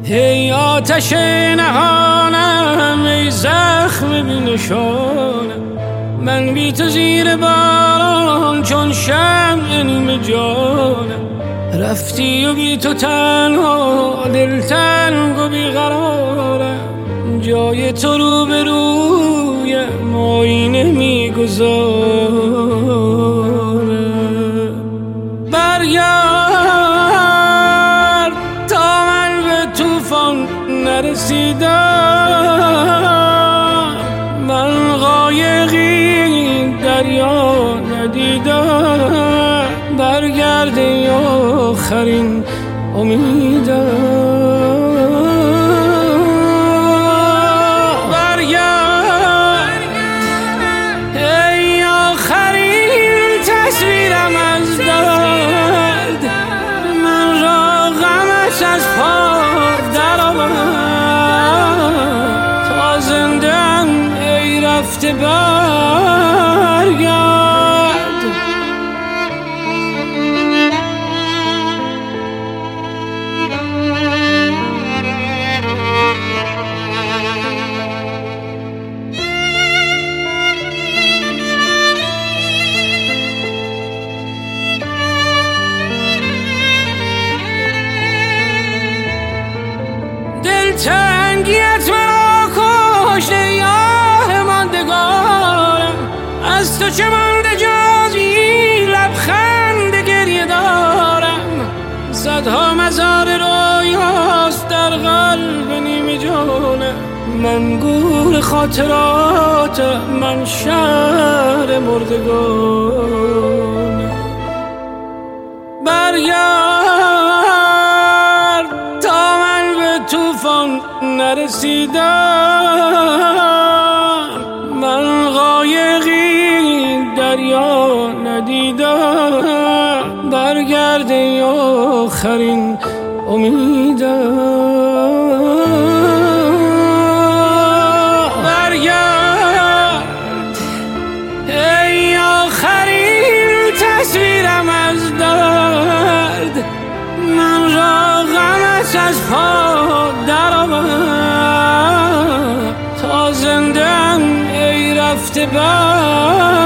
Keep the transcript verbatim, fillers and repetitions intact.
ای آتش نهانم، ای زخم بی نشانم، من بی تو زیر باران چون شمع نیمه جانم. رفتی و بی تو تنها دل تنگ و بی قرارم، جای تو رو به رویم آینه می گذارم. برگرد تا من به طوفان نرسیدم، من قایقی دریا ندیدم. برگرد ای آخرین امیدم، برگرد ای آخرین تصویرم از درد، من را غمش از پا در آورد. تا زنده‌ام ای رفته برگرد. تنگیت مرا کشت ای آه ماندگارم، از تو چه مانده جز این لبخند گریه دارم. صدها مزار رویاست در قلب نیمه جانم، من گور خاطرات، من شهر مردگانم. برگرد تا من به طوفان نرسیدم، من قایقی دریا ندیدم. برگرد ای آخرین امیدم، برگرد ای آخرین تصویرم از درد، من را غمش از پا در آورد. تا زنده‌ام ای رفته برگرد.